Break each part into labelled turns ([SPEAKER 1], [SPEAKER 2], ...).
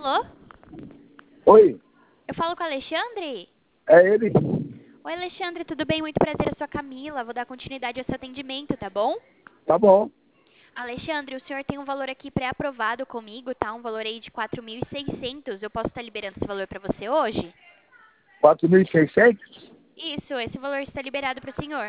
[SPEAKER 1] Alô?
[SPEAKER 2] Oi,
[SPEAKER 1] Eu falo com o Alexandre?
[SPEAKER 2] é ele?
[SPEAKER 1] Oi, Alexandre, tudo bem? Muito prazer, eu sou a Camila. Vou dar continuidade ao seu atendimento, tá bom?
[SPEAKER 2] Tá bom.
[SPEAKER 1] Alexandre, o senhor tem um valor aqui pré-aprovado comigo, tá? Um valor aí de 4.600. Eu posso estar liberando esse valor para você hoje?
[SPEAKER 2] 4.600?
[SPEAKER 1] Isso, esse valor está liberado para o senhor.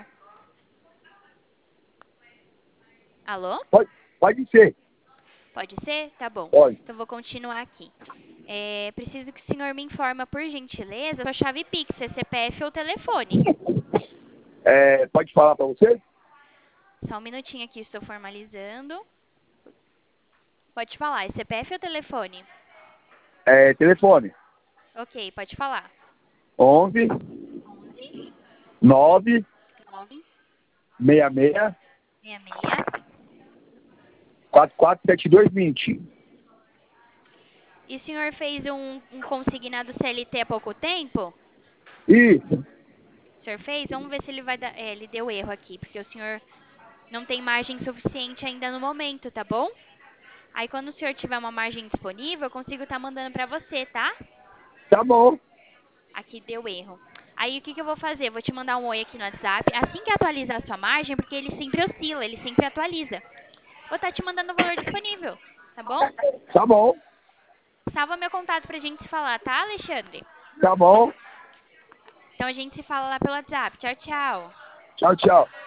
[SPEAKER 1] Alô?
[SPEAKER 2] Pode ser.
[SPEAKER 1] Pode ser? Tá bom.
[SPEAKER 2] Pode.
[SPEAKER 1] Então vou continuar aqui. Preciso que o senhor me informa, por gentileza, sua chave Pix, é CPF ou telefone.
[SPEAKER 2] Pode falar pra você?
[SPEAKER 1] Só um minutinho aqui, estou formalizando. Pode falar, é CPF ou telefone?
[SPEAKER 2] Telefone.
[SPEAKER 1] Ok, pode falar.
[SPEAKER 2] 11
[SPEAKER 1] 11
[SPEAKER 2] 9
[SPEAKER 1] 9
[SPEAKER 2] 66
[SPEAKER 1] 66.
[SPEAKER 2] 447220.
[SPEAKER 1] E o senhor fez um consignado CLT há pouco tempo?
[SPEAKER 2] Isso.
[SPEAKER 1] O senhor fez? Vamos ver se ele vai dar. Ele deu erro aqui, porque o senhor não tem margem suficiente ainda no momento, tá bom? Aí quando o senhor tiver uma margem disponível, eu consigo estar mandando pra você, tá?
[SPEAKER 2] Tá bom.
[SPEAKER 1] Aqui deu erro. Aí o que eu vou fazer? Eu vou te mandar um oi aqui no WhatsApp. Assim que atualizar a sua margem, porque ele sempre oscila, ele sempre atualiza. Vou estar te mandando o valor disponível, tá bom?
[SPEAKER 2] Tá bom.
[SPEAKER 1] Salva meu contato pra gente se falar, tá, Alexandre?
[SPEAKER 2] Tá bom.
[SPEAKER 1] Então a gente se fala lá pelo WhatsApp. Tchau, tchau.
[SPEAKER 2] Tchau, tchau.